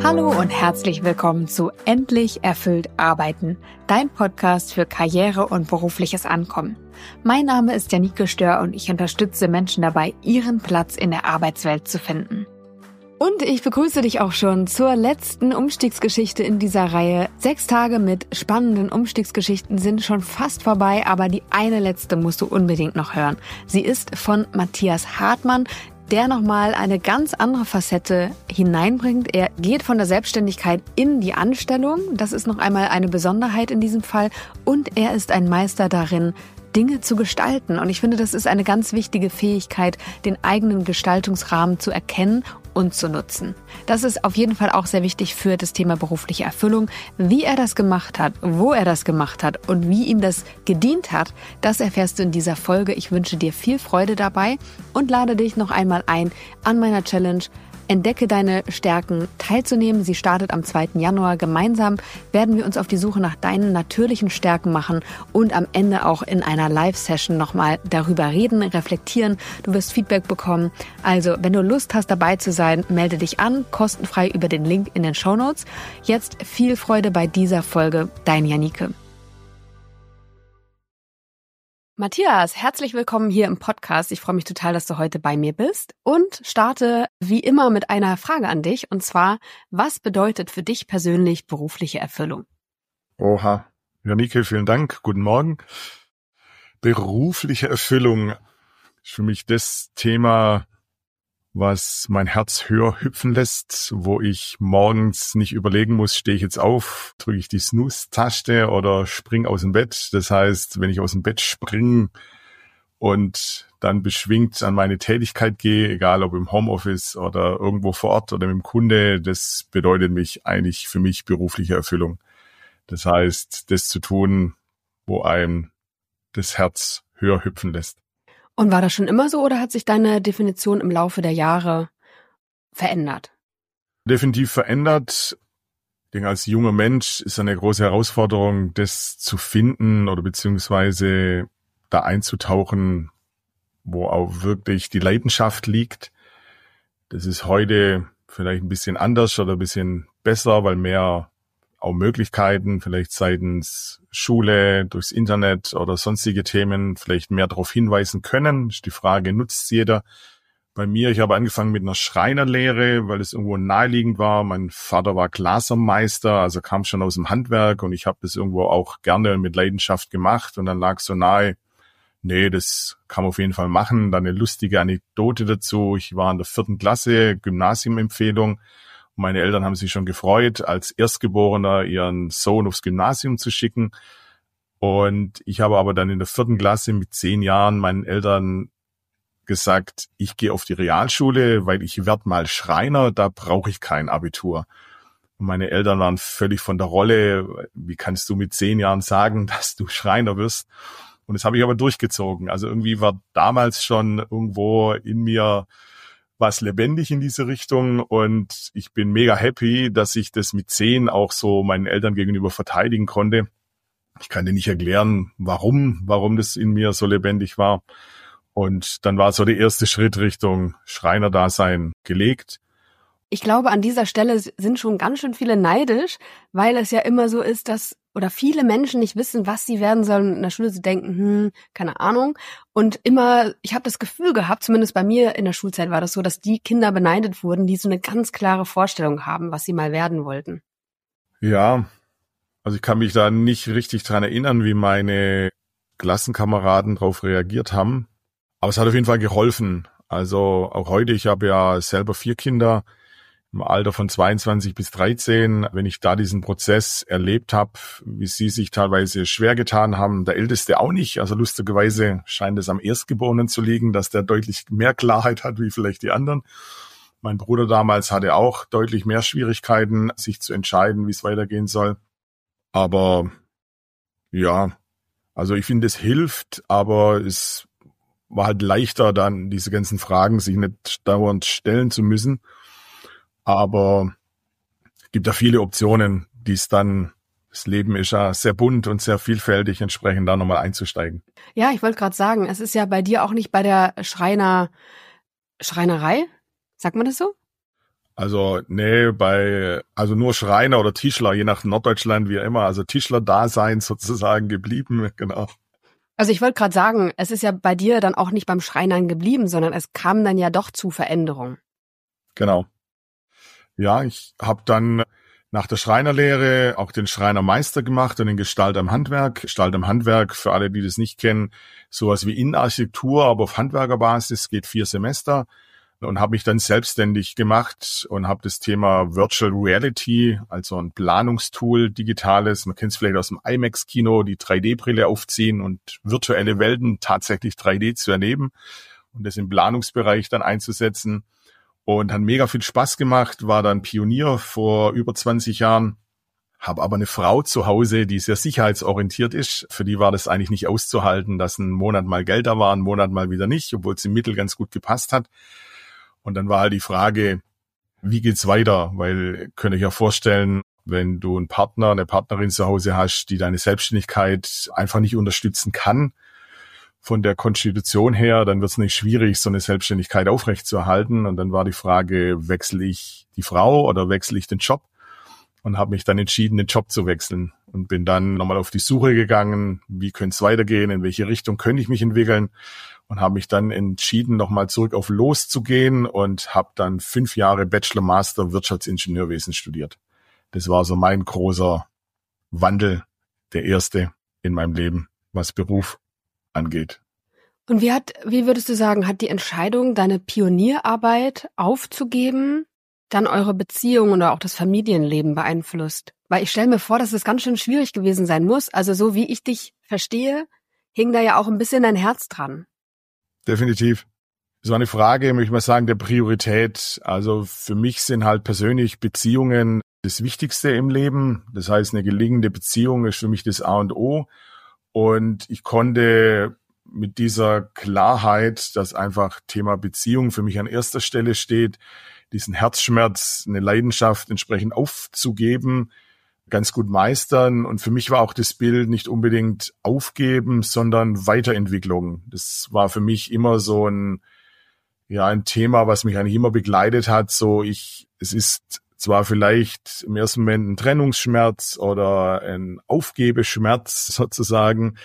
Hallo und herzlich willkommen zu Endlich erfüllt arbeiten, dein Podcast für Karriere und berufliches Ankommen. Mein Name ist Janike Stör und ich unterstütze Menschen dabei, ihren Platz in der Arbeitswelt zu finden. Und ich begrüße dich auch schon zur letzten Umstiegsgeschichte in dieser Reihe. 6 Tage mit spannenden Umstiegsgeschichten sind schon fast vorbei, aber die eine letzte musst du unbedingt noch hören. Sie ist von Matthias Hartmann, der nochmal eine ganz andere Facette hineinbringt. Er geht von der Selbstständigkeit in die Anstellung. Das ist noch einmal eine Besonderheit in diesem Fall. Und er ist ein Meister darin, Dinge zu gestalten. Und ich finde, das ist eine ganz wichtige Fähigkeit, den eigenen Gestaltungsrahmen zu erkennen und zu nutzen. Das ist auf jeden Fall auch sehr wichtig für das Thema berufliche Erfüllung. Wie er das gemacht hat, wo er das gemacht hat und wie ihm das gedient hat, das erfährst du in dieser Folge. Ich wünsche dir viel Freude dabei und lade dich noch einmal ein, an meiner Challenge Entdecke deine Stärken teilzunehmen. Sie startet am 2. Januar. Gemeinsam werden wir uns auf die Suche nach deinen natürlichen Stärken machen und am Ende auch in einer Live-Session nochmal darüber reden, reflektieren. Du wirst Feedback bekommen. Also, wenn du Lust hast, dabei zu sein, melde dich an, kostenfrei über den Link in den Shownotes. Jetzt viel Freude bei dieser Folge. Dein Janike. Matthias, herzlich willkommen hier im Podcast. Ich freue mich total, dass du heute bei mir bist und starte wie immer mit einer Frage an dich. Und zwar, was bedeutet für dich persönlich berufliche Erfüllung? Oha, Janike, vielen Dank. Guten Morgen. Berufliche Erfüllung ist für mich das Thema, was mein Herz höher hüpfen lässt, wo ich morgens nicht überlegen muss, stehe ich jetzt auf, drücke ich die Snooze-Taste oder spring aus dem Bett. Das heißt, wenn ich aus dem Bett springe und dann beschwingt an meine Tätigkeit gehe, egal ob im Homeoffice oder irgendwo vor Ort oder mit dem Kunde, das bedeutet eigentlich für mich berufliche Erfüllung. Das heißt, das zu tun, wo einem das Herz höher hüpfen lässt. Und war das schon immer so oder hat sich deine Definition im Laufe der Jahre verändert? Definitiv verändert. Ich denke, als junger Mensch ist eine große Herausforderung, das zu finden oder beziehungsweise da einzutauchen, wo auch wirklich die Leidenschaft liegt. Das ist heute vielleicht ein bisschen anders oder ein bisschen besser, weil mehr auch Möglichkeiten, vielleicht seitens Schule, durchs Internet oder sonstige Themen vielleicht mehr darauf hinweisen können. Ist die Frage, nutzt jeder? Bei mir, ich habe angefangen mit einer Schreinerlehre, weil es irgendwo naheliegend war. Mein Vater war Glasermeister, also kam schon aus dem Handwerk und ich habe das irgendwo auch gerne mit Leidenschaft gemacht und dann lag so nahe, nee, das kann man auf jeden Fall machen. Dann eine lustige Anekdote dazu. Ich war in der 4. Klasse, Gymnasiumempfehlung. Meine Eltern haben sich schon gefreut, als Erstgeborener ihren Sohn aufs Gymnasium zu schicken. Und ich habe aber dann in der 4. Klasse mit 10 Jahren meinen Eltern gesagt, ich gehe auf die Realschule, weil ich werde mal Schreiner, da brauche ich kein Abitur. Und meine Eltern waren völlig von der Rolle. Wie kannst du mit 10 Jahren sagen, dass du Schreiner wirst? Und das habe ich aber durchgezogen. Also irgendwie war damals schon irgendwo in mir was lebendig in diese Richtung und ich bin mega happy, dass ich das mit 10 auch so meinen Eltern gegenüber verteidigen konnte. Ich kann dir nicht erklären, warum das in mir so lebendig war. Und dann war so der erste Schritt Richtung Schreinerdasein gelegt. Ich glaube, an dieser Stelle sind schon ganz schön viele neidisch, weil es ja immer so ist, dass oder viele Menschen nicht wissen, was sie werden sollen, in der Schule zu denken, keine Ahnung. Und immer, ich habe das Gefühl gehabt, zumindest bei mir in der Schulzeit war das so, dass die Kinder beneidet wurden, die so eine ganz klare Vorstellung haben, was sie mal werden wollten. Ja, also ich kann mich da nicht richtig dran erinnern, wie meine Klassenkameraden darauf reagiert haben. Aber es hat auf jeden Fall geholfen. Also auch heute, ich habe ja selber 4 Kinder im Alter von 22 bis 13. Wenn ich da diesen Prozess erlebt habe, wie sie sich teilweise schwer getan haben, der Älteste auch nicht. Also lustigerweise scheint es am Erstgeborenen zu liegen, dass der deutlich mehr Klarheit hat wie vielleicht die anderen. Mein Bruder damals hatte auch deutlich mehr Schwierigkeiten, sich zu entscheiden, wie es weitergehen soll. Aber ja, also ich finde, es hilft, aber es war halt leichter, dann diese ganzen Fragen sich nicht dauernd stellen zu müssen. Aber es gibt ja viele Optionen, die es dann, das Leben ist ja sehr bunt und sehr vielfältig, entsprechend da nochmal einzusteigen. Ja, ich wollte gerade sagen, es ist ja bei dir auch nicht bei der Schreinerei, sagt man das so? Also also nur Schreiner oder Tischler, je nach Norddeutschland wie immer, also Tischler-Dasein sozusagen geblieben, genau. Also ich wollte gerade sagen, es ist ja bei dir dann auch nicht beim Schreinern geblieben, sondern es kam dann ja doch zu Veränderungen. Genau. Ja, ich habe dann nach der Schreinerlehre auch den Schreinermeister gemacht und den Gestalt am Handwerk. Gestalt am Handwerk, für alle, die das nicht kennen, sowas wie Innenarchitektur, aber auf Handwerkerbasis, geht 4 Semester. Und habe mich dann selbstständig gemacht und habe das Thema Virtual Reality, also ein Planungstool, digitales, man kennt es vielleicht aus dem IMAX-Kino, die 3D-Brille aufziehen und virtuelle Welten tatsächlich 3D zu erleben und das im Planungsbereich dann einzusetzen. Und hat mega viel Spaß gemacht, war dann Pionier vor über 20 Jahren, habe aber eine Frau zu Hause, die sehr sicherheitsorientiert ist. Für die war das eigentlich nicht auszuhalten, dass ein Monat mal Geld da war, ein Monat mal wieder nicht, obwohl es im Mittel ganz gut gepasst hat. Und dann war halt die Frage, wie geht's weiter? Weil, könnt ihr euch ja vorstellen, wenn du einen Partner, eine Partnerin zu Hause hast, die deine Selbstständigkeit einfach nicht unterstützen kann, von der Konstitution her, dann wird es nicht schwierig, so eine Selbstständigkeit aufrechtzuerhalten. Und dann war die Frage, wechsle ich die Frau oder wechsle ich den Job? Und habe mich dann entschieden, den Job zu wechseln. Und bin dann nochmal auf die Suche gegangen, wie könnte es weitergehen, in welche Richtung könnte ich mich entwickeln. Und habe mich dann entschieden, nochmal zurück auf Los zu gehen und habe dann 5 Jahre Bachelor Master Wirtschaftsingenieurwesen studiert. Das war so mein großer Wandel, der erste in meinem Leben, was Beruf angeht. Und wie würdest du sagen, hat die Entscheidung, deine Pionierarbeit aufzugeben, dann eure Beziehung oder auch das Familienleben beeinflusst? Weil ich stelle mir vor, dass es ganz schön schwierig gewesen sein muss. Also so wie ich dich verstehe, hing da ja auch ein bisschen dein Herz dran. Definitiv. So eine Frage, möchte ich mal sagen, der Priorität. Also für mich sind halt persönlich Beziehungen das Wichtigste im Leben. Das heißt, eine gelingende Beziehung ist für mich das A und O. Und ich konnte mit dieser Klarheit, dass einfach Thema Beziehung für mich an erster Stelle steht, diesen Herzschmerz, eine Leidenschaft entsprechend aufzugeben, ganz gut meistern. Und für mich war auch das Bild nicht unbedingt aufgeben, sondern Weiterentwicklung. Das war für mich immer so ein Thema, was mich eigentlich immer begleitet hat. Es ist zwar vielleicht im ersten Moment ein Trennungsschmerz oder ein Aufgebeschmerz sozusagen,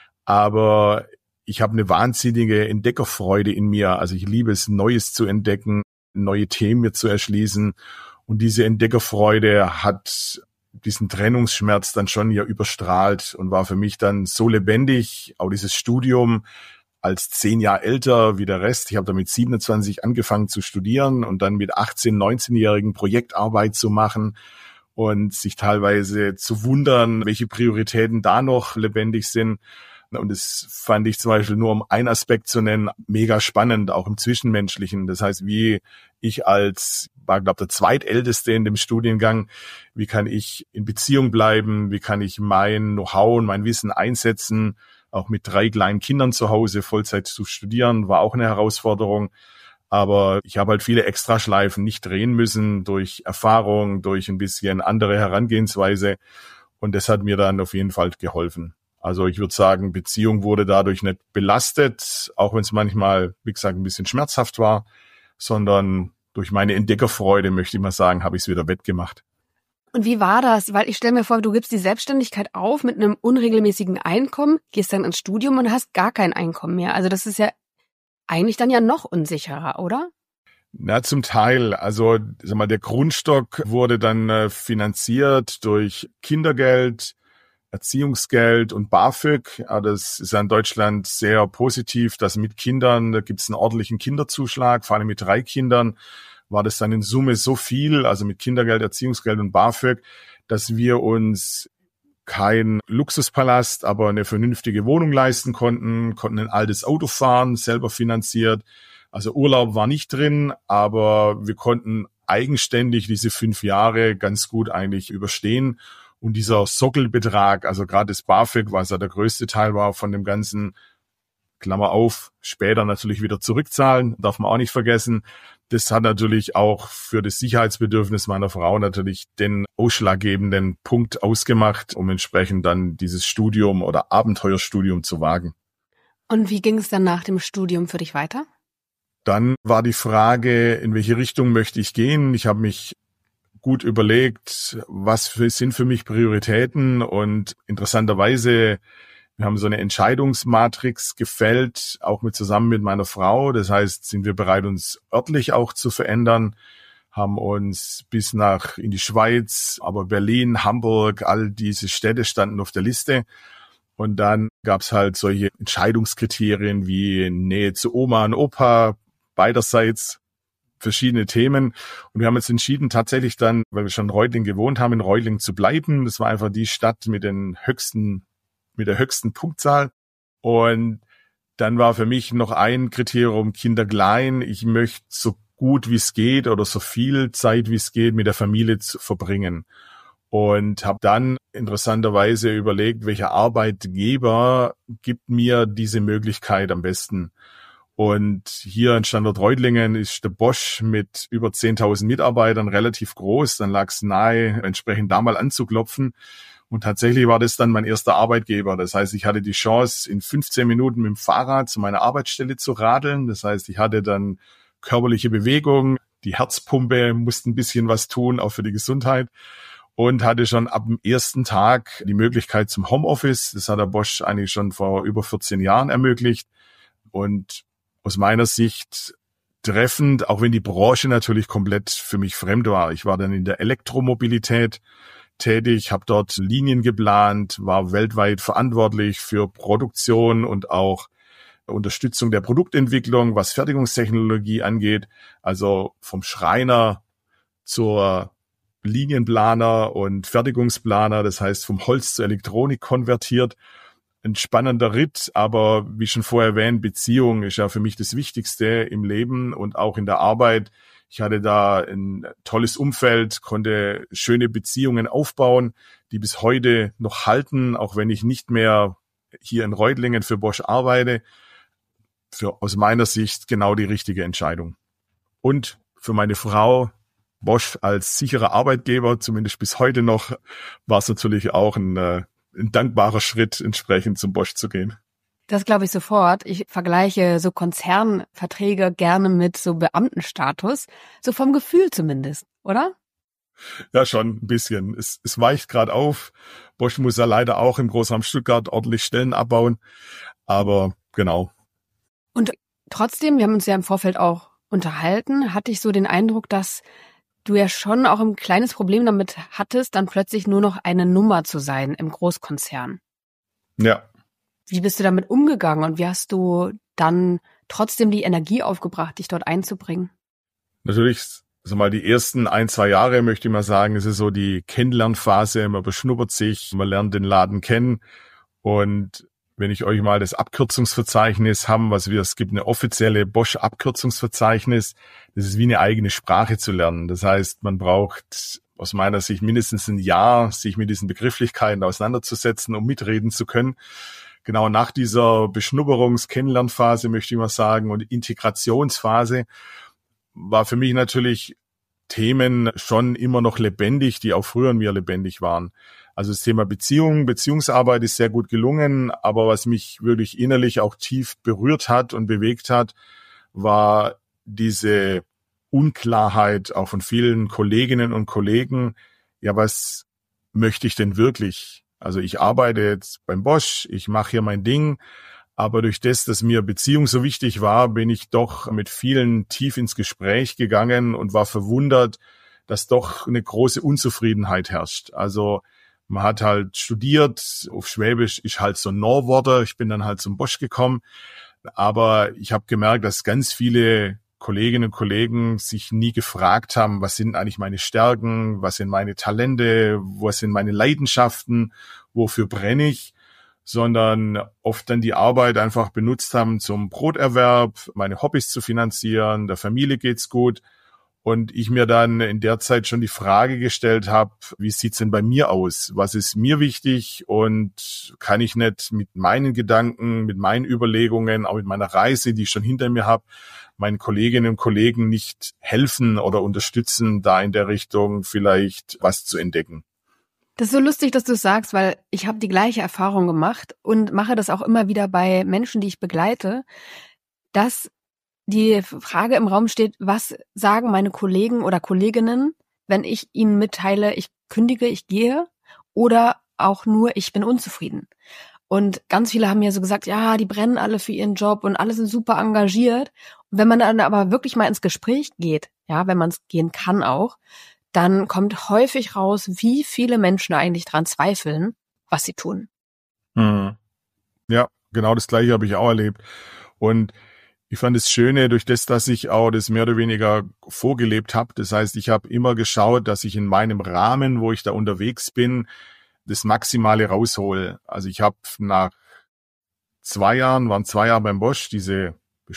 aber ich habe eine wahnsinnige Entdeckerfreude in mir. Also ich liebe es, Neues zu entdecken, neue Themen mir zu erschließen. Und diese Entdeckerfreude hat diesen Trennungsschmerz dann schon ja überstrahlt und war für mich dann so lebendig. Auch dieses Studium als 10 Jahre älter wie der Rest. Ich habe da mit 27 angefangen zu studieren und dann mit 18-, 19-jährigen Projektarbeit zu machen und sich teilweise zu wundern, welche Prioritäten da noch lebendig sind. Und das fand ich zum Beispiel, nur um einen Aspekt zu nennen, mega spannend, auch im Zwischenmenschlichen. Das heißt, wie ich war, glaube ich, der zweitälteste in dem Studiengang, wie kann ich in Beziehung bleiben, wie kann ich mein Know-how und mein Wissen einsetzen, auch mit 3 kleinen Kindern zu Hause Vollzeit zu studieren, war auch eine Herausforderung. Aber ich habe halt viele Extraschleifen nicht drehen müssen durch Erfahrung, durch ein bisschen andere Herangehensweise. Und das hat mir dann auf jeden Fall geholfen. Also ich würde sagen, Beziehung wurde dadurch nicht belastet, auch wenn es manchmal, wie gesagt, ein bisschen schmerzhaft war, sondern durch meine Entdeckerfreude, möchte ich mal sagen, habe ich es wieder wettgemacht. Und wie war das? Weil ich stelle mir vor, du gibst die Selbstständigkeit auf mit einem unregelmäßigen Einkommen, gehst dann ins Studium und hast gar kein Einkommen mehr. Also das ist ja eigentlich dann ja noch unsicherer, oder? Na, zum Teil. Also, sag mal, der Grundstock wurde dann finanziert durch Kindergeld, Erziehungsgeld und BAföG. Das ist ja in Deutschland sehr positiv, dass mit Kindern, da gibt es einen ordentlichen Kinderzuschlag, vor allem mit 3 Kindern, war das dann in Summe so viel, also mit Kindergeld, Erziehungsgeld und BAföG, dass wir uns kein Luxuspalast, aber eine vernünftige Wohnung leisten konnten ein altes Auto fahren, selber finanziert. Also Urlaub war nicht drin, aber wir konnten eigenständig diese 5 Jahre ganz gut eigentlich überstehen. Und dieser Sockelbetrag, also gerade das BAföG, was ja der größte Teil war von dem ganzen, Klammer auf, später natürlich wieder zurückzahlen, darf man auch nicht vergessen. Das hat natürlich auch für das Sicherheitsbedürfnis meiner Frau natürlich den ausschlaggebenden Punkt ausgemacht, um entsprechend dann dieses Studium oder Abenteuerstudium zu wagen. Und wie ging es dann nach dem Studium für dich weiter? Dann war die Frage, in welche Richtung möchte ich gehen? Ich habe mich gut überlegt, sind für mich Prioritäten, und interessanterweise, wir haben so eine Entscheidungsmatrix gefällt, auch zusammen mit meiner Frau. Das heißt, sind wir bereit, uns örtlich auch zu verändern, haben uns bis in die Schweiz, aber Berlin, Hamburg, all diese Städte standen auf der Liste. Und dann gab's halt solche Entscheidungskriterien wie Nähe zu Oma und Opa, beiderseits verschiedene Themen. Und wir haben uns entschieden, tatsächlich dann, weil wir schon in Reutlingen gewohnt haben, in Reutlingen zu bleiben. Das war einfach die Stadt mit der höchsten Punktzahl. Und dann war für mich noch ein Kriterium, Kinder klein. Ich möchte so gut wie es geht oder so viel Zeit wie es geht mit der Familie zu verbringen. Und habe dann interessanterweise überlegt, welcher Arbeitgeber gibt mir diese Möglichkeit am besten. Und hier in Standort Reutlingen ist der Bosch mit über 10.000 Mitarbeitern relativ groß. Dann lag es nahe, entsprechend da mal anzuklopfen. Und tatsächlich war das dann mein erster Arbeitgeber. Das heißt, ich hatte die Chance, in 15 Minuten mit dem Fahrrad zu meiner Arbeitsstelle zu radeln. Das heißt, ich hatte dann körperliche Bewegung, die Herzpumpe musste ein bisschen was tun, auch für die Gesundheit. Und hatte schon ab dem ersten Tag die Möglichkeit zum Homeoffice. Das hat der Bosch eigentlich schon vor über 14 Jahren ermöglicht. Und aus meiner Sicht treffend, auch wenn die Branche natürlich komplett für mich fremd war. Ich war dann in der Elektromobilität tätig, habe dort Linien geplant, war weltweit verantwortlich für Produktion und auch Unterstützung der Produktentwicklung, was Fertigungstechnologie angeht. Also vom Schreiner zur Linienplaner und Fertigungsplaner, das heißt vom Holz zur Elektronik konvertiert. Ein spannender Ritt, aber wie schon vorher erwähnt, Beziehung ist ja für mich das Wichtigste im Leben und auch in der Arbeit. Ich hatte da ein tolles Umfeld, konnte schöne Beziehungen aufbauen, die bis heute noch halten, auch wenn ich nicht mehr hier in Reutlingen für Bosch arbeite. Aus meiner Sicht genau die richtige Entscheidung. Und für meine Frau, Bosch als sicherer Arbeitgeber, zumindest bis heute noch, war es natürlich auch ein dankbarer Schritt, entsprechend zum Bosch zu gehen. Das glaube ich sofort. Ich vergleiche so Konzernverträge gerne mit so Beamtenstatus, so vom Gefühl zumindest, oder? Ja, schon ein bisschen. Es weicht gerade auf. Bosch muss ja leider auch im Großraum Stuttgart ordentlich Stellen abbauen, aber genau. Und trotzdem, wir haben uns ja im Vorfeld auch unterhalten, hatte ich so den Eindruck, dass du ja schon auch ein kleines Problem damit hattest, dann plötzlich nur noch eine Nummer zu sein im Großkonzern. Ja. Wie bist du damit umgegangen und wie hast du dann trotzdem die Energie aufgebracht, dich dort einzubringen? Natürlich, die ersten 1-2 Jahre, möchte ich mal sagen, es ist so die Kennenlernphase, man beschnuppert sich, man lernt den Laden kennen. Und wenn ich euch mal das Abkürzungsverzeichnis haben, es gibt eine offizielle Bosch-Abkürzungsverzeichnis, das ist wie eine eigene Sprache zu lernen. Das heißt, man braucht aus meiner Sicht mindestens ein Jahr, sich mit diesen Begrifflichkeiten auseinanderzusetzen, um mitreden zu können. Genau nach dieser Beschnupperungs-Kennenlernphase, möchte ich mal sagen, und Integrationsphase war für mich natürlich Themen schon immer noch lebendig, die auch früher in mir lebendig waren. Also das Thema Beziehungsarbeit ist sehr gut gelungen, aber was mich wirklich innerlich auch tief berührt hat und bewegt hat, war diese Unklarheit auch von vielen Kolleginnen und Kollegen. Ja, was möchte ich denn wirklich? Also ich arbeite jetzt beim Bosch, ich mache hier mein Ding, aber durch das, dass mir Beziehung so wichtig war, bin ich doch mit vielen tief ins Gespräch gegangen und war verwundert, dass doch eine große Unzufriedenheit herrscht. Also man hat halt studiert, auf Schwäbisch ist halt so ein Norworter, ich bin dann halt zum Bosch gekommen, aber ich habe gemerkt, dass ganz viele Kolleginnen und Kollegen sich nie gefragt haben, was sind eigentlich meine Stärken, was sind meine Talente, was sind meine Leidenschaften, wofür brenne ich, sondern oft dann die Arbeit einfach benutzt haben zum Broterwerb, meine Hobbys zu finanzieren, der Familie geht's gut. Und ich mir dann in der Zeit schon die Frage gestellt habe, wie sieht's denn bei mir aus? Was ist mir wichtig? Und kann ich nicht mit meinen Gedanken, mit meinen Überlegungen, auch mit meiner Reise, die ich schon hinter mir habe, meinen Kolleginnen und Kollegen nicht helfen oder unterstützen, da in der Richtung vielleicht was zu entdecken? Das ist so lustig, dass du es sagst, weil ich habe die gleiche Erfahrung gemacht und mache das auch immer wieder bei Menschen, die ich begleite, dass die Frage im Raum steht, was sagen meine Kollegen oder Kolleginnen, wenn ich ihnen mitteile, ich kündige, ich gehe, oder auch nur, ich bin unzufrieden. Und ganz viele haben ja so gesagt, ja, die brennen alle für ihren Job und alle sind super engagiert. Und wenn man dann aber wirklich mal ins Gespräch geht, ja, wenn man es gehen kann auch, dann kommt häufig raus, wie viele Menschen eigentlich dran zweifeln, was sie tun. Ja, genau das Gleiche habe ich auch erlebt. Und ich fand das Schöne, durch das, dass ich auch das mehr oder weniger vorgelebt habe. Das heißt, ich habe immer geschaut, dass ich in meinem Rahmen, wo ich da unterwegs bin, das Maximale raushole. Also ich habe nach 2 Jahren, waren 2 Jahre beim Bosch, diese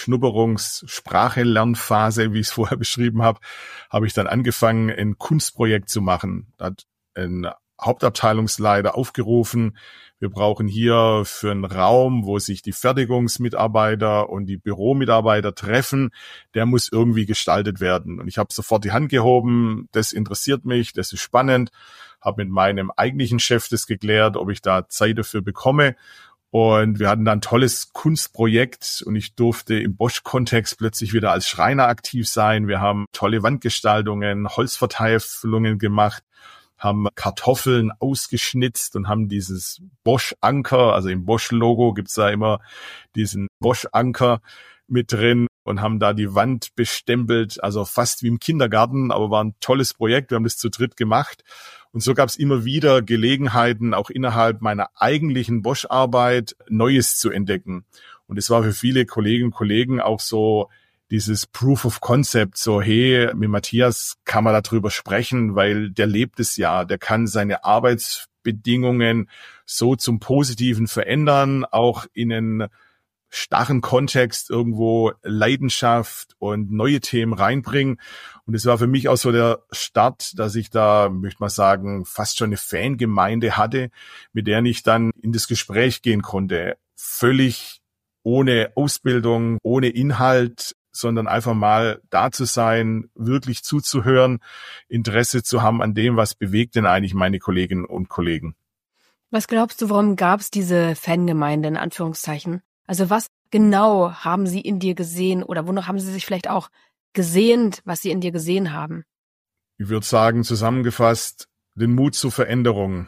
Beschnupperungs-Sprache-Lernphase, wie ich es vorher beschrieben habe, habe ich dann angefangen, ein Kunstprojekt zu machen. Da hat ein Hauptabteilungsleiter aufgerufen, wir brauchen hier für einen Raum, wo sich die Fertigungsmitarbeiter und die Büromitarbeiter treffen, der muss irgendwie gestaltet werden. Und ich habe sofort die Hand gehoben, das interessiert mich, das ist spannend, habe mit meinem eigentlichen Chef das geklärt, ob ich da Zeit dafür bekomme. Und wir hatten dann ein tolles Kunstprojekt und ich durfte im Bosch-Kontext plötzlich wieder als Schreiner aktiv sein. Wir haben tolle Wandgestaltungen, Holzvertäfelungen gemacht, haben Kartoffeln ausgeschnitzt und haben dieses Bosch-Anker, also im Bosch-Logo gibt's da immer diesen Bosch-Anker mit drin und haben da die Wand bestempelt, also fast wie im Kindergarten, aber war ein tolles Projekt. Wir haben das zu dritt gemacht. Und so gab es immer wieder Gelegenheiten, auch innerhalb meiner eigentlichen Bosch-Arbeit Neues zu entdecken. Und es war für viele Kolleginnen und Kollegen auch so dieses Proof of Concept, so hey, mit Matthias kann man darüber sprechen, weil der lebt es ja, der kann seine Arbeitsbedingungen so zum Positiven verändern, auch in einen starren Kontext irgendwo Leidenschaft und neue Themen reinbringen. Und es war für mich auch so der Start, dass ich da, möchte man sagen, fast schon eine Fangemeinde hatte, mit der ich dann in das Gespräch gehen konnte. Völlig ohne Ausbildung, ohne Inhalt, sondern einfach mal da zu sein, wirklich zuzuhören, Interesse zu haben an dem, was bewegt denn eigentlich meine Kolleginnen und Kollegen. Was glaubst du, warum gab es diese Fangemeinde in Anführungszeichen? Also was genau haben sie in dir gesehen oder wonach haben sie sich vielleicht auch gesehnt, was sie in dir gesehen haben? Ich würde sagen, zusammengefasst, den Mut zur Veränderung,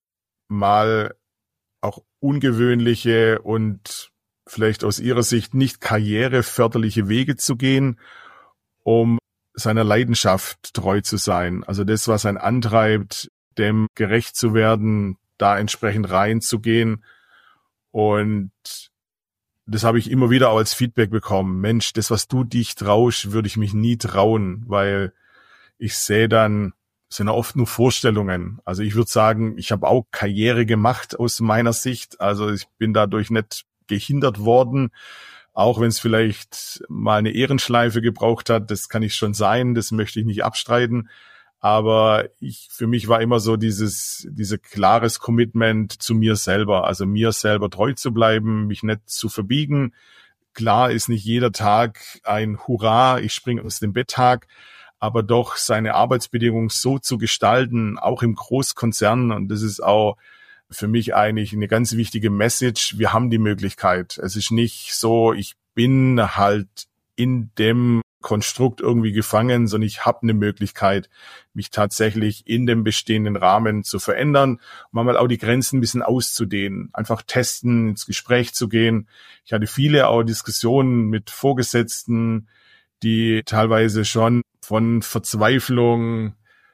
mal auch ungewöhnliche und vielleicht aus ihrer Sicht nicht karriereförderliche Wege zu gehen, um seiner Leidenschaft treu zu sein. Also das, was einen antreibt, dem gerecht zu werden, da entsprechend reinzugehen. Und das habe ich immer wieder auch als Feedback bekommen. Mensch, das, was du dich traust, würde ich mich nie trauen, weil ich sehe dann, es sind ja oft nur Vorstellungen. Also ich würde sagen, ich habe auch Karriere gemacht aus meiner Sicht. Also ich bin dadurch nicht gehindert worden, auch wenn es vielleicht mal eine Ehrenschleife gebraucht hat. Das kann ich schon sein, das möchte ich nicht abstreiten. Aber für mich war immer so diese klares Commitment zu mir selber, also mir selber treu zu bleiben, mich nicht zu verbiegen. Klar ist nicht jeder Tag ein Hurra, ich springe aus dem Bett Tag, aber doch seine Arbeitsbedingungen so zu gestalten, auch im Großkonzern. Und das ist auch für mich eigentlich eine ganz wichtige Message. Wir haben die Möglichkeit. Es ist nicht so, ich bin halt in dem Konstrukt irgendwie gefangen, sondern ich habe eine Möglichkeit, mich tatsächlich in dem bestehenden Rahmen zu verändern und manchmal auch die Grenzen ein bisschen auszudehnen, einfach testen, ins Gespräch zu gehen. Ich hatte viele auch Diskussionen mit Vorgesetzten, die teilweise schon von Verzweiflung,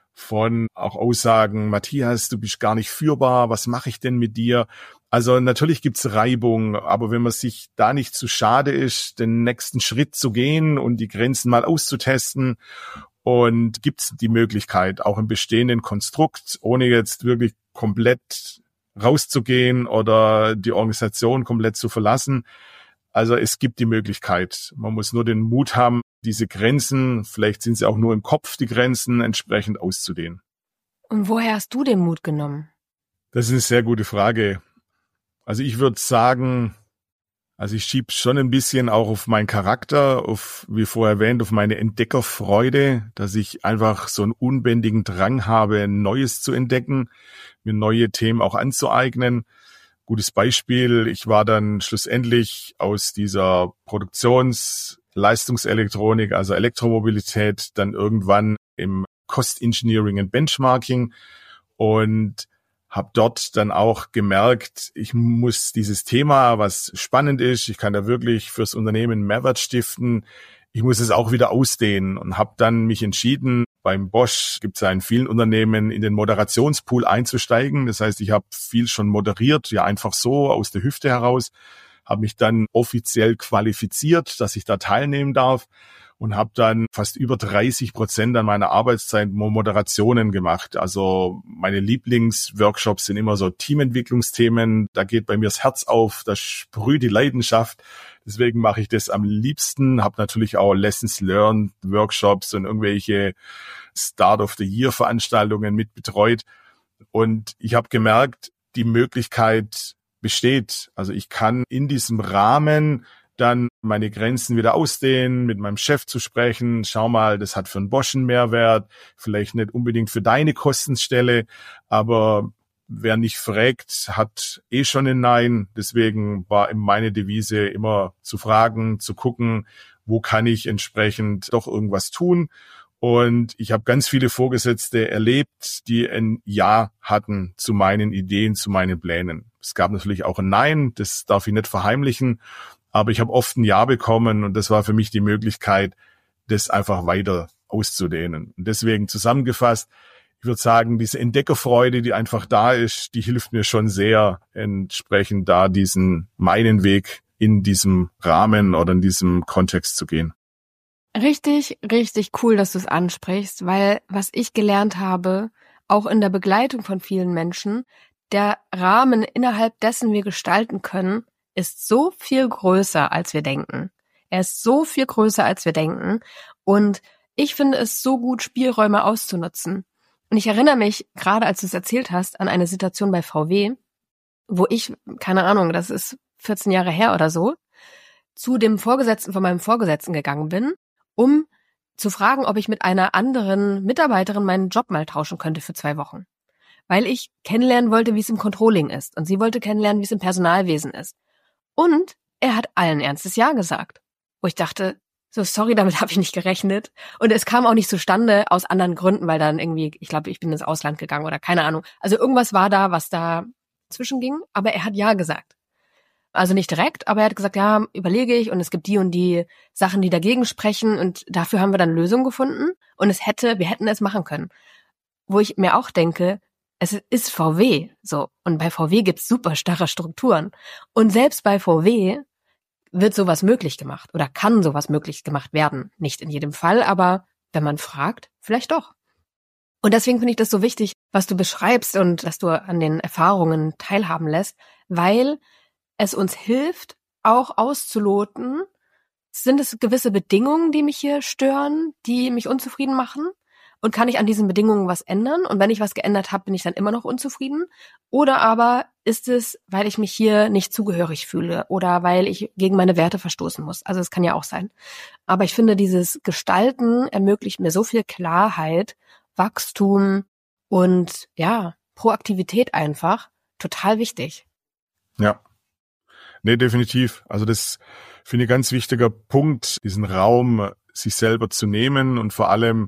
von auch Aussagen, Matthias, du bist gar nicht führbar, was mache ich denn mit dir? Also natürlich gibt's Reibung, aber wenn man sich da nicht zu schade ist, den nächsten Schritt zu gehen und die Grenzen mal auszutesten, und gibt's die Möglichkeit, auch im bestehenden Konstrukt, ohne jetzt wirklich komplett rauszugehen oder die Organisation komplett zu verlassen. Also es gibt die Möglichkeit. Man muss nur den Mut haben, diese Grenzen, vielleicht sind sie auch nur im Kopf, die Grenzen entsprechend auszudehnen. Und woher hast du den Mut genommen? Das ist eine sehr gute Frage. Also ich würde sagen, also ich schiebe schon ein bisschen auch auf meinen Charakter, auf, wie vorher erwähnt, auf meine Entdeckerfreude, dass ich einfach so einen unbändigen Drang habe, Neues zu entdecken, mir neue Themen auch anzueignen. Gutes Beispiel, ich war dann schlussendlich aus dieser Leistungselektronik, also Elektromobilität, dann irgendwann im Cost Engineering and Benchmarking und habe dort dann auch gemerkt, ich muss dieses Thema, was spannend ist, ich kann da wirklich fürs Unternehmen Mehrwert stiften, ich muss es auch wieder ausdehnen und habe dann mich entschieden, beim Bosch gibt es ja in vielen Unternehmen, in den Moderationspool einzusteigen. Das heißt, ich habe viel schon moderiert, ja einfach so aus der Hüfte heraus, habe mich dann offiziell qualifiziert, dass ich da teilnehmen darf und habe dann fast über 30% an meiner Arbeitszeit Moderationen gemacht. Also meine Lieblingsworkshops sind immer so Teamentwicklungsthemen. Da geht bei mir das Herz auf, da sprüht die Leidenschaft. Deswegen mache ich das am liebsten. Habe natürlich auch Lessons Learned Workshops und irgendwelche Start of the Year Veranstaltungen mit betreut. Und ich habe gemerkt, die Möglichkeit besteht. Also ich kann in diesem Rahmen dann meine Grenzen wieder ausdehnen, mit meinem Chef zu sprechen. Schau mal, das hat für einen Bosch einen Mehrwert, vielleicht nicht unbedingt für deine Kostenstelle, aber wer nicht fragt, hat schon ein Nein. Deswegen war meine Devise immer zu fragen, zu gucken, wo kann ich entsprechend doch irgendwas tun. Und ich habe ganz viele Vorgesetzte erlebt, die ein Ja hatten zu meinen Ideen, zu meinen Plänen. Es gab natürlich auch ein Nein, das darf ich nicht verheimlichen. Aber ich habe oft ein Ja bekommen und das war für mich die Möglichkeit, das einfach weiter auszudehnen. Und deswegen zusammengefasst, ich würde sagen, diese Entdeckerfreude, die einfach da ist, die hilft mir schon sehr, entsprechend da meinen Weg in diesem Rahmen oder in diesem Kontext zu gehen. Richtig, richtig cool, dass du es ansprichst, weil was ich gelernt habe, auch in der Begleitung von vielen Menschen, der Rahmen, innerhalb dessen wir gestalten können, ist so viel größer, als wir denken. Er ist so viel größer, als wir denken. Und ich finde es so gut, Spielräume auszunutzen. Und ich erinnere mich, gerade als du es erzählt hast, an eine Situation bei VW, wo ich, keine Ahnung, das ist 14 Jahre her oder so, zu dem Vorgesetzten von meinem Vorgesetzten gegangen bin, um zu fragen, ob ich mit einer anderen Mitarbeiterin meinen Job mal tauschen könnte für 2 Wochen. Weil ich kennenlernen wollte, wie es im Controlling ist. Und sie wollte kennenlernen, wie es im Personalwesen ist. Und er hat allen Ernstes Ja gesagt. Wo ich dachte, so sorry, damit habe ich nicht gerechnet. Und es kam auch nicht zustande aus anderen Gründen, weil dann irgendwie, ich glaube, ich bin ins Ausland gegangen oder keine Ahnung. Also irgendwas war da, was da zwischenging, aber er hat Ja gesagt. Also nicht direkt, aber er hat gesagt, ja, überlege ich und es gibt die und die Sachen, die dagegen sprechen und dafür haben wir dann Lösungen gefunden und wir hätten es machen können. Wo ich mir auch denke, es ist VW, so. Und bei VW gibt's super starre Strukturen. Und selbst bei VW wird sowas möglich gemacht oder kann sowas möglich gemacht werden. Nicht in jedem Fall, aber wenn man fragt, vielleicht doch. Und deswegen finde ich das so wichtig, was du beschreibst und dass du an den Erfahrungen teilhaben lässt, weil es uns hilft, auch auszuloten, sind es gewisse Bedingungen, die mich hier stören, die mich unzufrieden machen? Und kann ich an diesen Bedingungen was ändern? Und wenn ich was geändert habe, bin ich dann immer noch unzufrieden? Oder aber ist es, weil ich mich hier nicht zugehörig fühle oder weil ich gegen meine Werte verstoßen muss? Also es kann ja auch sein. Aber ich finde, dieses Gestalten ermöglicht mir so viel Klarheit, Wachstum und ja, Proaktivität einfach. Total wichtig. Ja. Nee, definitiv. Also das finde ich ein ganz wichtiger Punkt, diesen Raum sich selber zu nehmen und vor allem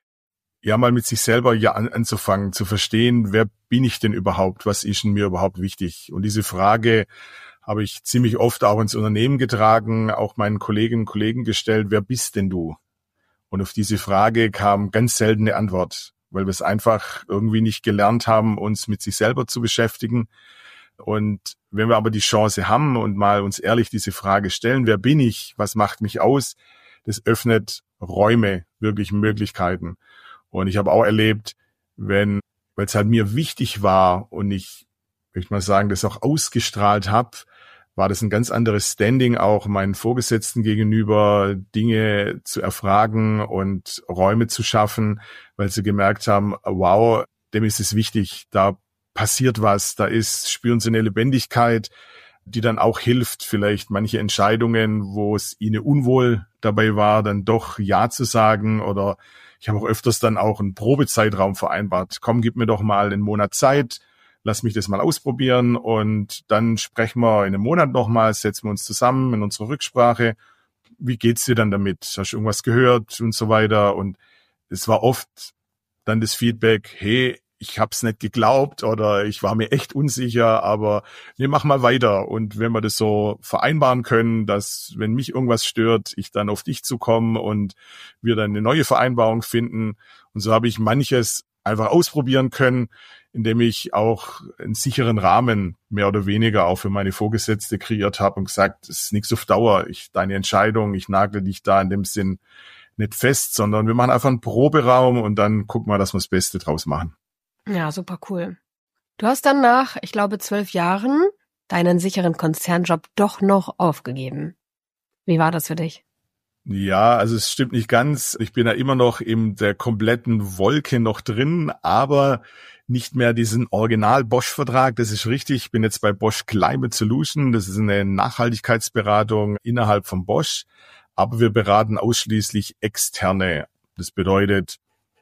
ja mal mit sich selber anzufangen, zu verstehen, wer bin ich denn überhaupt, was ist denn mir überhaupt wichtig? Und diese Frage habe ich ziemlich oft auch ins Unternehmen getragen, auch meinen Kolleginnen und Kollegen gestellt, wer bist denn du? Und auf diese Frage kam ganz selten eine Antwort, weil wir es einfach irgendwie nicht gelernt haben, uns mit sich selber zu beschäftigen. Und wenn wir aber die Chance haben und mal uns ehrlich diese Frage stellen, wer bin ich, was macht mich aus, das öffnet Räume, wirklich Möglichkeiten. Und ich habe auch erlebt, weil es halt mir wichtig war und ich, möchte mal sagen, das auch ausgestrahlt habe, war das ein ganz anderes Standing auch meinen Vorgesetzten gegenüber, Dinge zu erfragen und Räume zu schaffen, weil sie gemerkt haben, wow, dem ist es wichtig, da passiert was, spüren sie eine Lebendigkeit, die dann auch hilft, vielleicht manche Entscheidungen, wo es ihnen unwohl dabei war, dann doch Ja zu sagen. Oder ich habe auch öfters dann auch einen Probezeitraum vereinbart. Komm, gib mir doch mal einen Monat Zeit, lass mich das mal ausprobieren und dann sprechen wir in einem Monat nochmal, setzen wir uns zusammen in unserer Rücksprache. wie geht's dir dann damit? Hast du irgendwas gehört und so weiter? Und es war oft dann das Feedback, hey, ich hab's nicht geglaubt oder ich war mir echt unsicher, aber nee, mach mal weiter. Und wenn wir das so vereinbaren können, dass, wenn mich irgendwas stört, ich dann auf dich zukomme und wir dann eine neue Vereinbarung finden. Und so habe ich manches einfach ausprobieren können, indem ich auch einen sicheren Rahmen mehr oder weniger auch für meine Vorgesetzte kreiert habe und gesagt, es ist nichts auf Dauer, deine Entscheidung, ich nagle dich da in dem Sinn nicht fest, sondern wir machen einfach einen Proberaum und dann gucken wir, dass wir das Beste draus machen. Ja, super cool. Du hast dann nach, ich glaube, 12 Jahren deinen sicheren Konzernjob doch noch aufgegeben. Wie war das für dich? Ja, also es stimmt nicht ganz. Ich bin ja immer noch in der kompletten Wolke noch drin, aber nicht mehr diesen Original-Bosch-Vertrag. Das ist richtig. Ich bin jetzt bei Bosch Climate Solution. Das ist eine Nachhaltigkeitsberatung innerhalb von Bosch. Aber wir beraten ausschließlich Externe. Das bedeutet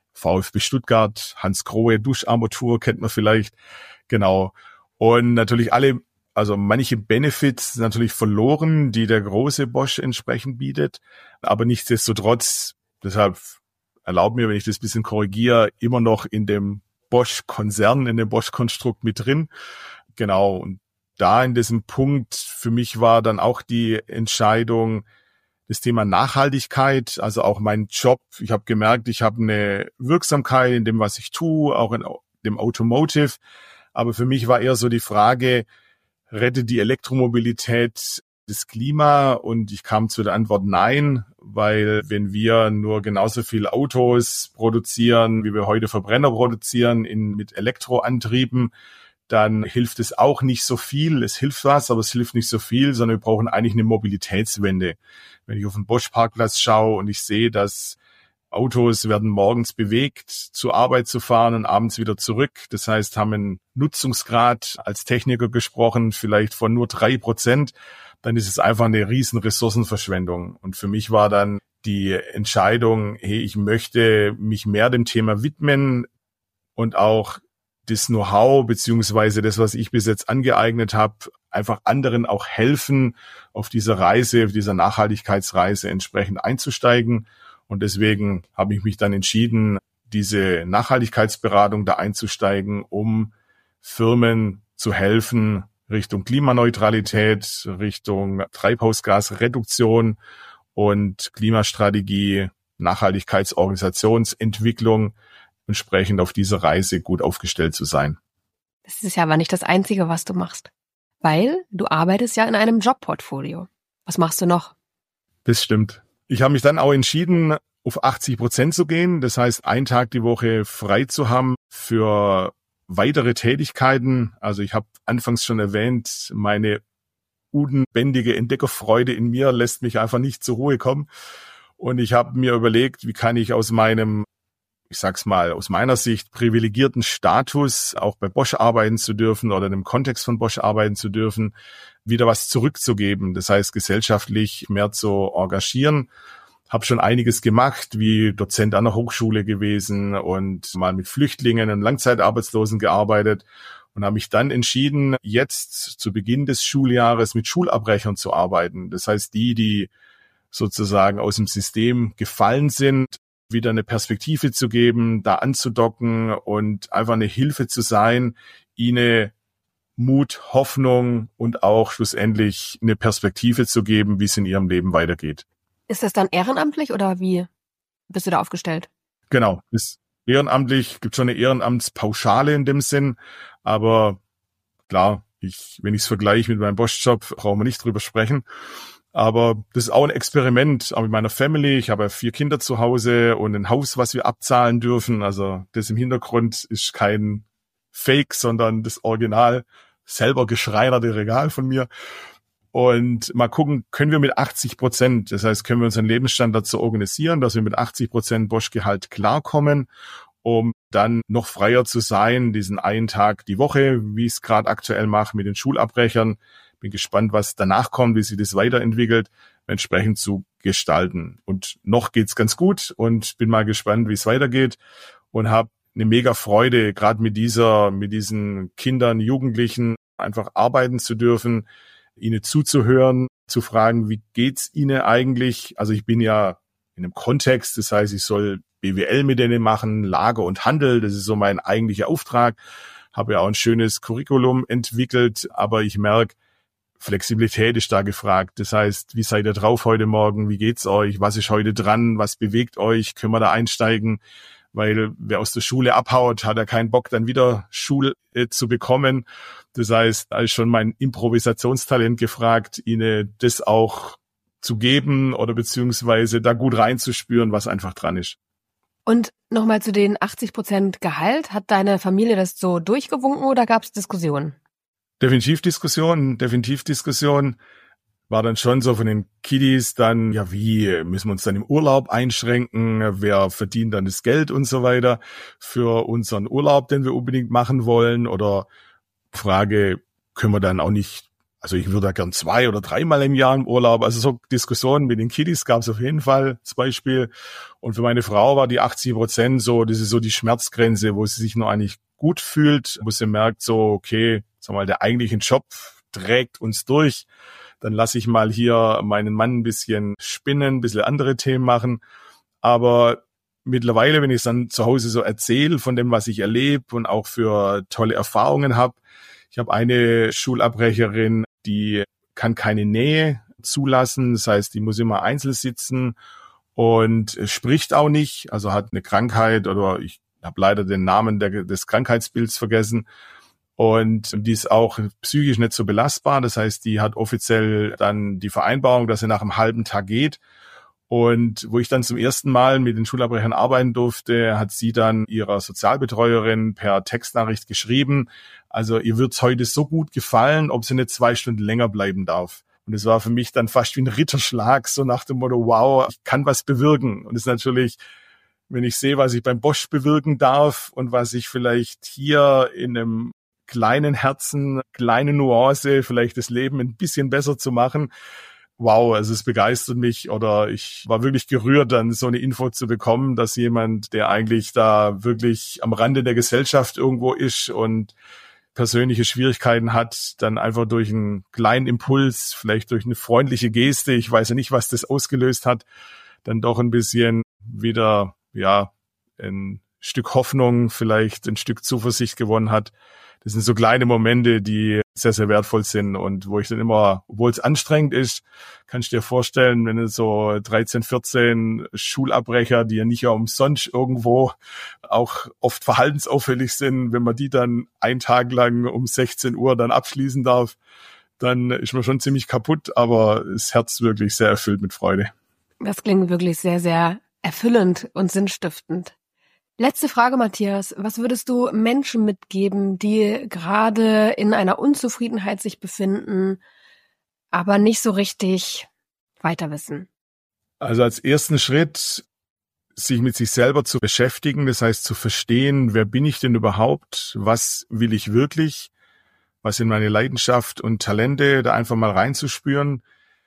VfB Stuttgart, Hans Grohe, Duscharmatur kennt man vielleicht. Genau. Und natürlich manche Benefits natürlich verloren, die der große Bosch entsprechend bietet. Aber nichtsdestotrotz, deshalb erlaubt mir, wenn ich das ein bisschen korrigiere, immer noch in dem Bosch-Konzern, in dem Bosch-Konstrukt mit drin. Genau. Und da in diesem Punkt für mich war dann auch die Entscheidung, das Thema Nachhaltigkeit, also auch mein Job. Ich habe gemerkt, ich habe eine Wirksamkeit in dem, was ich tue, auch in dem Automotive. Aber für mich war eher so die Frage, rettet die Elektromobilität das Klima? Und ich kam zu der Antwort nein, weil wenn wir nur genauso viel Autos produzieren, wie wir heute Verbrenner produzieren mit Elektroantrieben, dann hilft es auch nicht so viel. Es hilft was, aber es hilft nicht so viel, sondern wir brauchen eigentlich eine Mobilitätswende. Wenn ich auf den Bosch-Parkplatz schaue und ich sehe, dass Autos werden morgens bewegt, zur Arbeit zu fahren und abends wieder zurück. Das heißt, haben einen Nutzungsgrad, als Techniker gesprochen, vielleicht von nur 3%, dann ist es einfach eine riesen Ressourcenverschwendung. Und für mich war dann die Entscheidung, hey, ich möchte mich mehr dem Thema widmen und auch das Know-how beziehungsweise das, was ich bis jetzt angeeignet habe, einfach anderen auch helfen, auf dieser Reise, auf dieser Nachhaltigkeitsreise entsprechend einzusteigen. Und deswegen habe ich mich dann entschieden, diese Nachhaltigkeitsberatung da einzusteigen, um Firmen zu helfen, Richtung Klimaneutralität, Richtung Treibhausgasreduktion und Klimastrategie, Nachhaltigkeitsorganisationsentwicklung, entsprechend auf dieser Reise gut aufgestellt zu sein. Das ist ja aber nicht das Einzige, was du machst, weil du arbeitest ja in einem Jobportfolio. Was machst du noch? Das stimmt. Ich habe mich dann auch entschieden, auf 80% zu gehen. Das heißt, einen Tag die Woche frei zu haben für weitere Tätigkeiten. Also ich habe anfangs schon erwähnt, meine unbändige Entdeckerfreude in mir lässt mich einfach nicht zur Ruhe kommen. Und ich habe mir überlegt, wie kann ich aus meinem, ich sag's mal, aus meiner Sicht privilegierten Status, auch bei Bosch arbeiten zu dürfen oder in dem Kontext von Bosch arbeiten zu dürfen, wieder was zurückzugeben. Das heißt, gesellschaftlich mehr zu engagieren. Habe schon einiges gemacht, wie Dozent an der Hochschule gewesen und mal mit Flüchtlingen und Langzeitarbeitslosen gearbeitet und habe mich dann entschieden, jetzt zu Beginn des Schuljahres mit Schulabbrechern zu arbeiten. Das heißt, die sozusagen aus dem System gefallen sind, wieder eine Perspektive zu geben, da anzudocken und einfach eine Hilfe zu sein, ihnen Mut, Hoffnung und auch schlussendlich eine Perspektive zu geben, wie es in ihrem Leben weitergeht. Ist das dann ehrenamtlich oder wie bist du da aufgestellt? Genau, ist ehrenamtlich, gibt schon eine Ehrenamtspauschale in dem Sinn, aber klar, wenn ich es vergleiche mit meinem Bosch-Job, brauchen wir nicht drüber sprechen. Aber das ist auch ein Experiment, auch mit meiner Family. Ich habe ja 4 Kinder zu Hause und ein Haus, was wir abzahlen dürfen. Also das im Hintergrund ist kein Fake, sondern das Original, selber geschreinerte Regal von mir. Und mal gucken, können wir mit 80%, das heißt, können wir unseren Lebensstandard so organisieren, dass wir mit 80% Bosch-Gehalt klarkommen, um dann noch freier zu sein, diesen einen Tag die Woche, wie ich es gerade aktuell mache mit den Schulabbrechern. Bin gespannt, was danach kommt, wie sich das weiterentwickelt, entsprechend zu gestalten. Und noch geht's ganz gut und bin mal gespannt, wie es weitergeht und habe eine mega Freude, gerade mit diesen Kindern, Jugendlichen einfach arbeiten zu dürfen, ihnen zuzuhören, zu fragen, wie geht's Ihnen eigentlich? Also ich bin ja in einem Kontext, das heißt, ich soll BWL mit denen machen, Lager und Handel, das ist so mein eigentlicher Auftrag. Habe ja auch ein schönes Curriculum entwickelt, aber ich merke, Flexibilität ist da gefragt. Das heißt, wie seid ihr drauf heute Morgen? Wie geht's euch? Was ist heute dran? Was bewegt euch? Können wir da einsteigen? Weil wer aus der Schule abhaut, hat ja keinen Bock, dann wieder Schule zu bekommen. Das heißt, da ist schon mein Improvisationstalent gefragt, ihnen das auch zu geben oder beziehungsweise da gut reinzuspüren, was einfach dran ist. Und nochmal zu den 80% Gehalt. Hat deine Familie das so durchgewunken oder gab es Diskussionen? Definitiv Diskussion. War dann schon so von den Kiddies dann, ja wie, müssen wir uns dann im Urlaub einschränken, wer verdient dann das Geld und so weiter für unseren Urlaub, den wir unbedingt machen wollen, oder Frage, können wir dann auch nicht, also ich würde da gern 2 oder 3-mal im Jahr im Urlaub, also so Diskussionen mit den Kiddies gab es auf jeden Fall, zum Beispiel. Und für meine Frau war die 80% so, das ist so die Schmerzgrenze, wo sie sich nur eigentlich gut fühlt, wo sie merkt so, okay, sag mal, der eigentliche Job trägt uns durch. Dann lasse ich mal hier meinen Mann ein bisschen spinnen, ein bisschen andere Themen machen. Aber mittlerweile, wenn ich es dann zu Hause so erzähle von dem, was ich erlebe und auch für tolle Erfahrungen habe. Ich habe eine Schulabbrecherin, die kann keine Nähe zulassen. Das heißt, die muss immer einzeln sitzen und spricht auch nicht. Also hat eine Krankheit oder ich habe leider den Namen des Krankheitsbilds vergessen. Und die ist auch psychisch nicht so belastbar. Das heißt, die hat offiziell dann die Vereinbarung, dass sie nach einem halben Tag geht. Und wo ich dann zum ersten Mal mit den Schulabbrechern arbeiten durfte, hat sie dann ihrer Sozialbetreuerin per Textnachricht geschrieben, also ihr wird's heute so gut gefallen, ob sie nicht 2 Stunden länger bleiben darf. Und es war für mich dann fast wie ein Ritterschlag, so nach dem Motto, wow, ich kann was bewirken. Und es ist natürlich, wenn ich sehe, was ich beim Bosch bewirken darf und was ich vielleicht hier in einem kleinen Herzen, kleine Nuance, vielleicht das Leben ein bisschen besser zu machen. Wow, also es begeistert mich, oder ich war wirklich gerührt, dann so eine Info zu bekommen, dass jemand, der eigentlich da wirklich am Rande der Gesellschaft irgendwo ist und persönliche Schwierigkeiten hat, dann einfach durch einen kleinen Impuls, vielleicht durch eine freundliche Geste, ich weiß ja nicht, was das ausgelöst hat, dann doch ein bisschen wieder, ja, ein Stück Hoffnung, vielleicht ein Stück Zuversicht gewonnen hat. Das sind so kleine Momente, die sehr, sehr wertvoll sind und wo ich dann immer, obwohl es anstrengend ist, kannst du dir vorstellen, wenn du so 13, 14 Schulabbrecher, die ja nicht ja umsonst irgendwo auch oft verhaltensauffällig sind, wenn man die dann einen Tag lang um 16 Uhr dann abschließen darf, dann ist man schon ziemlich kaputt, aber das Herz wirklich sehr erfüllt mit Freude. Das klingt wirklich sehr, sehr erfüllend und sinnstiftend. Letzte Frage, Matthias. Was würdest du Menschen mitgeben, die gerade in einer Unzufriedenheit sich befinden, aber nicht so richtig weiter wissen? Also als ersten Schritt, sich mit sich selber zu beschäftigen, das heißt zu verstehen, wer bin ich denn überhaupt, was will ich wirklich, was sind meine Leidenschaft und Talente, da einfach mal reinzuspüren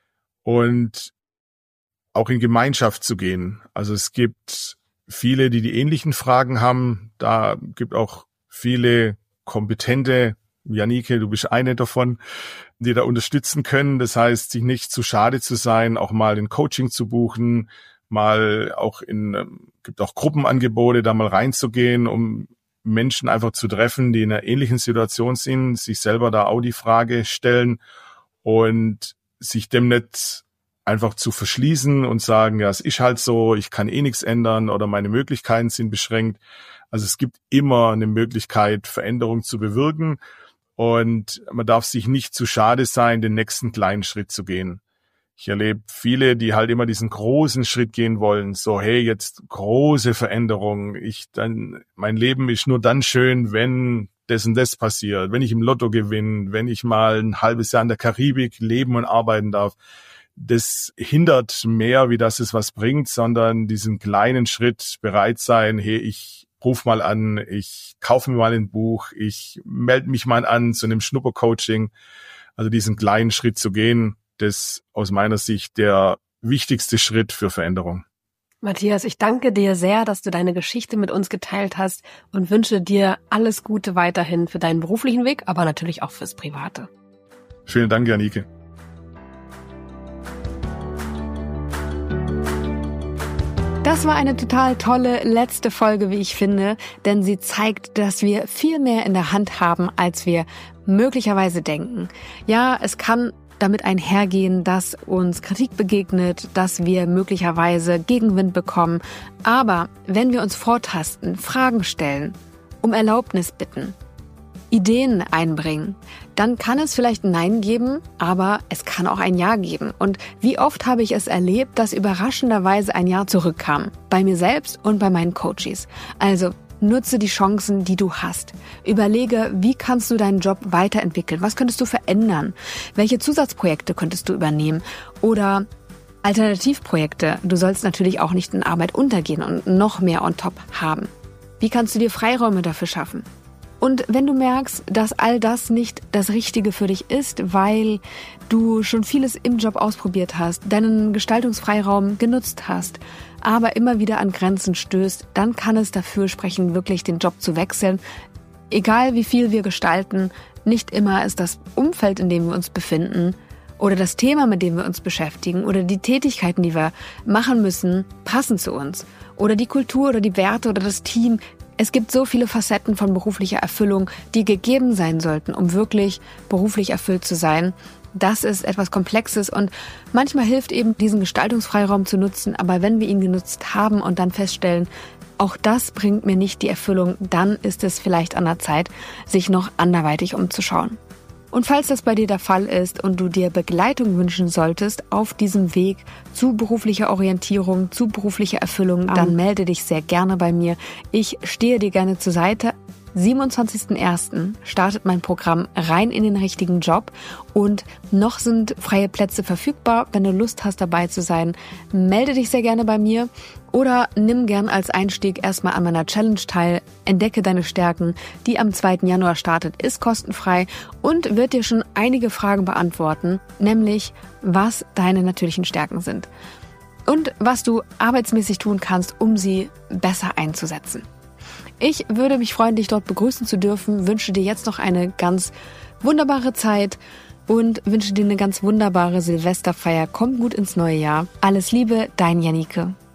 und auch in Gemeinschaft zu gehen. Also es gibt viele, die ähnlichen Fragen haben. Da gibt auch viele kompetente, Janike, du bist eine davon, die da unterstützen können. Das heißt, sich nicht zu schade zu sein, auch mal ein Coaching zu buchen, mal auch gibt auch Gruppenangebote, da mal reinzugehen, um Menschen einfach zu treffen, die in einer ähnlichen Situation sind, sich selber da auch die Frage stellen und sich dem nicht einfach zu verschließen und sagen, ja, es ist halt so, ich kann eh nichts ändern oder meine Möglichkeiten sind beschränkt. Also es gibt immer eine Möglichkeit, Veränderung zu bewirken und man darf sich nicht zu schade sein, den nächsten kleinen Schritt zu gehen. Ich erlebe viele, die halt immer diesen großen Schritt gehen wollen, so hey, jetzt große Veränderung, mein Leben ist nur dann schön, wenn das und das passiert, wenn ich im Lotto gewinne, wenn ich mal ein halbes Jahr in der Karibik leben und arbeiten darf. Das hindert mehr, wie das es was bringt, sondern diesen kleinen Schritt bereit sein, hey, ich ruf mal an, ich kaufe mir mal ein Buch, ich melde mich mal an zu einem Schnuppercoaching. Also diesen kleinen Schritt zu gehen, das aus meiner Sicht der wichtigste Schritt für Veränderung. Matthias, ich danke dir sehr, dass du deine Geschichte mit uns geteilt hast und wünsche dir alles Gute weiterhin für deinen beruflichen Weg, aber natürlich auch fürs Private. Vielen Dank, Janike. Das war eine total tolle letzte Folge, wie ich finde, denn sie zeigt, dass wir viel mehr in der Hand haben, als wir möglicherweise denken. Ja, es kann damit einhergehen, dass uns Kritik begegnet, dass wir möglicherweise Gegenwind bekommen. Aber wenn wir uns vortasten, Fragen stellen, um Erlaubnis bitten, Ideen einbringen, dann kann es vielleicht ein Nein geben, aber es kann auch ein Ja geben. Und wie oft habe ich es erlebt, dass überraschenderweise ein Ja zurückkam. Bei mir selbst und bei meinen Coaches. Also nutze die Chancen, die du hast. Überlege, wie kannst du deinen Job weiterentwickeln? Was könntest du verändern? Welche Zusatzprojekte könntest du übernehmen? Oder Alternativprojekte. Du sollst natürlich auch nicht in Arbeit untergehen und noch mehr on top haben. Wie kannst du dir Freiräume dafür schaffen? Und wenn du merkst, dass all das nicht das Richtige für dich ist, weil du schon vieles im Job ausprobiert hast, deinen Gestaltungsfreiraum genutzt hast, aber immer wieder an Grenzen stößt, dann kann es dafür sprechen, wirklich den Job zu wechseln. Egal wie viel wir gestalten, nicht immer ist das Umfeld, in dem wir uns befinden, oder das Thema, mit dem wir uns beschäftigen, oder die Tätigkeiten, die wir machen müssen, passend zu uns. Oder die Kultur oder die Werte oder das Team. Es gibt so viele Facetten von beruflicher Erfüllung, die gegeben sein sollten, um wirklich beruflich erfüllt zu sein. Das ist etwas Komplexes und manchmal hilft eben, diesen Gestaltungsfreiraum zu nutzen. Aber wenn wir ihn genutzt haben und dann feststellen, auch das bringt mir nicht die Erfüllung, dann ist es vielleicht an der Zeit, sich noch anderweitig umzuschauen. Und falls das bei dir der Fall ist und du dir Begleitung wünschen solltest auf diesem Weg zu beruflicher Orientierung, zu beruflicher Erfüllung, dann melde dich sehr gerne bei mir. Ich stehe dir gerne zur Seite. 27.01. startet mein Programm Rein in den richtigen Job und noch sind freie Plätze verfügbar. Wenn du Lust hast, dabei zu sein, melde dich sehr gerne bei mir oder nimm gern als Einstieg erstmal an meiner Challenge teil. Entdecke deine Stärken, die am 2. Januar startet, ist kostenfrei und wird dir schon einige Fragen beantworten, nämlich was deine natürlichen Stärken sind und was du arbeitsmäßig tun kannst, um sie besser einzusetzen. Ich würde mich freuen, dich dort begrüßen zu dürfen, wünsche dir jetzt noch eine ganz wunderbare Zeit und wünsche dir eine ganz wunderbare Silvesterfeier. Komm gut ins neue Jahr. Alles Liebe, dein Janike.